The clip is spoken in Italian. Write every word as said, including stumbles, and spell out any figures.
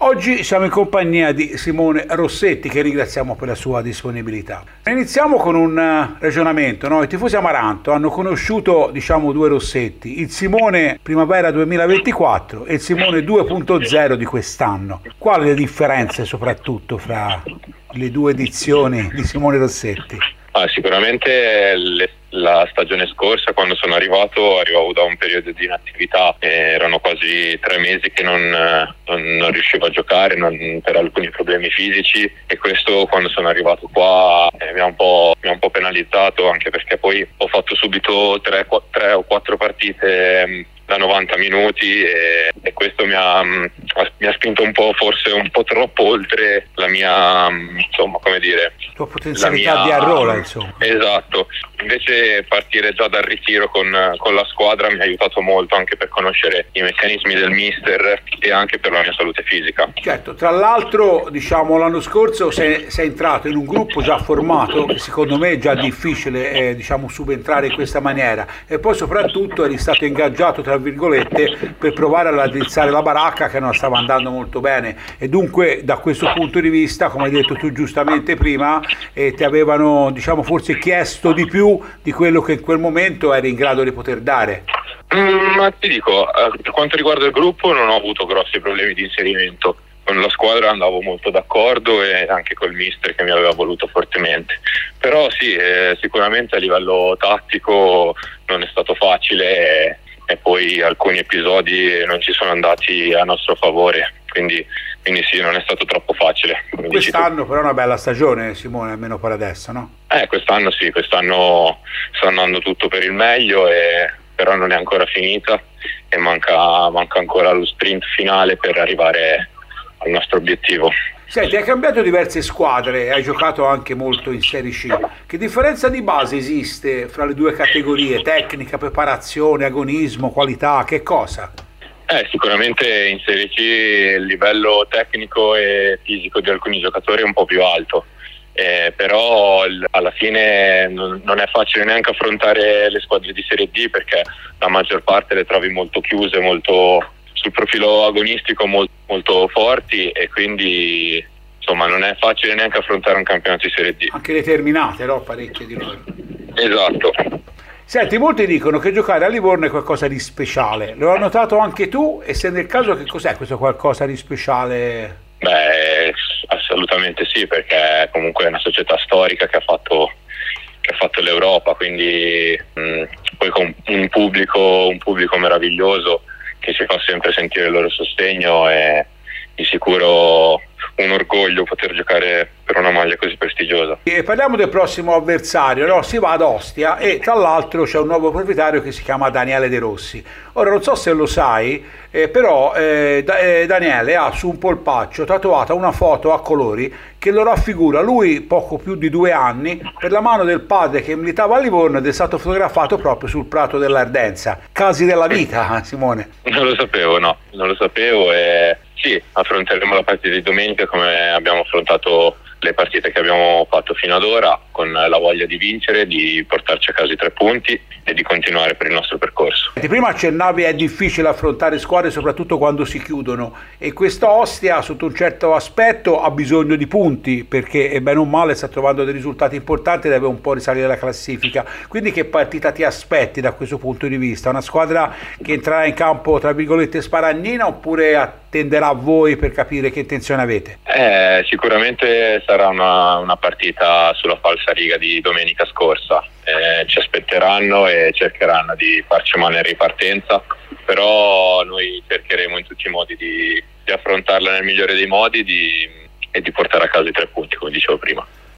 Oggi siamo in compagnia di Simone Rossetti, che ringraziamo per la sua disponibilità. Iniziamo con un ragionamento, no? I tifosi Amaranto hanno conosciuto, diciamo, due Rossetti, il Simone Primavera duemilaventiquattro e il Simone due punto zero di quest'anno. Quali le differenze soprattutto fra le due edizioni di Simone Rossetti? Ah, sicuramente le, la stagione scorsa, quando sono arrivato, arrivavo da un periodo di inattività, erano quasi tre mesi che non, non, non riuscivo a giocare non, per alcuni problemi fisici, e questo, quando sono arrivato qua, eh, mi, ha un po', mi ha un po' penalizzato, anche perché poi ho fatto subito tre, tre o quattro partite mh, da novanta minuti, e, e questo mi ha, mh, mi ha spinto un po', forse un po' troppo oltre la mia, mh, insomma, come dire, la tua potenzialità la mia, di arrola, insomma. Esatto. Invece partire già dal ritiro con, con la squadra mi ha aiutato molto, anche per conoscere i meccanismi del mister e anche per la mia salute fisica. Certo, tra l'altro, diciamo, l'anno scorso sei, sei entrato in un gruppo già formato, che secondo me è già difficile eh, diciamo, subentrare in questa maniera, e poi soprattutto eri stato ingaggiato, tra virgolette, per provare a raddrizzare la baracca, che non stava andando molto bene, e dunque da questo punto di vista, come hai detto tu giustamente prima, eh, ti avevano, diciamo, forse chiesto di più di quello che in quel momento eri in grado di poter dare. Mm, ma ti dico, per quanto riguarda il gruppo non ho avuto grossi problemi di inserimento. Con la squadra andavo molto d'accordo, e anche col mister, che mi aveva voluto fortemente. Però sì, eh, sicuramente a livello tattico non è stato facile, e, e poi alcuni episodi non ci sono andati a nostro favore, quindi, quindi sì, non è stato troppo facile. Quest'anno però è una bella stagione, Simone, almeno per adesso, no? Eh, quest'anno sì, quest'anno sta andando tutto per il meglio, e però non è ancora finita, e manca, manca ancora lo sprint finale per arrivare al nostro obiettivo. Senti, hai cambiato diverse squadre, hai giocato anche molto in Serie C. Che differenza di base esiste fra le due categorie? Tecnica, preparazione, agonismo, qualità, che cosa? Eh, sicuramente in Serie C il livello tecnico e fisico di alcuni giocatori è un po' più alto, eh, però alla fine non, non è facile neanche affrontare le squadre di Serie D, perché la maggior parte le trovi molto chiuse, molto sul profilo agonistico, molto, molto forti, e quindi insomma non è facile neanche affrontare un campionato di Serie D. Anche determinate, no? Parecchie di loro. Esatto. Senti, molti dicono che giocare a Livorno è qualcosa di speciale. Lo hai notato anche tu? E se nel caso, che cos'è questo qualcosa di speciale? Beh, assolutamente sì, perché comunque è una società storica che ha fatto, che ha fatto l'Europa, quindi mh, poi con un pubblico, un pubblico meraviglioso, che ci fa sempre sentire il loro sostegno, e di sicuro un orgoglio poter giocare per una maglia così prestigiosa. E parliamo del prossimo avversario, no? Si va ad Ostia, e tra l'altro c'è un nuovo proprietario che si chiama Daniele De Rossi. Ora non so se lo sai, eh, però eh, da, eh, Daniele ha su un polpaccio tatuata una foto a colori che lo raffigura lui poco più di due anni per la mano del padre che militava a Livorno, ed è stato fotografato proprio sul prato dell'Ardenza. Casi della vita, Simone. Non lo sapevo, no, non lo sapevo, e sì, affronteremo la partita di domenica come abbiamo affrontato le partite che abbiamo fatto fino ad ora, con la voglia di vincere, di portarci a casa i tre punti e di continuare per il nostro percorso. Prima accennavi è difficile affrontare squadre soprattutto quando si chiudono, e questa Ostia sotto un certo aspetto ha bisogno di punti, perché bene o male sta trovando dei risultati importanti e deve un po' risalire la classifica. Quindi che partita ti aspetti da questo punto di vista? Una squadra che entrerà in campo tra virgolette sparagnina, oppure attenderà a voi per capire che intenzione avete? Eh, sicuramente sarà una, una partita sulla falsariga di domenica scorsa. Eh, ci aspetteranno e cercheranno di farci male in ripartenza, però noi cercheremo in tutti i modi di, di affrontarla nel migliore dei modi di, e di portare a casa i tre punti, come dicevo prima.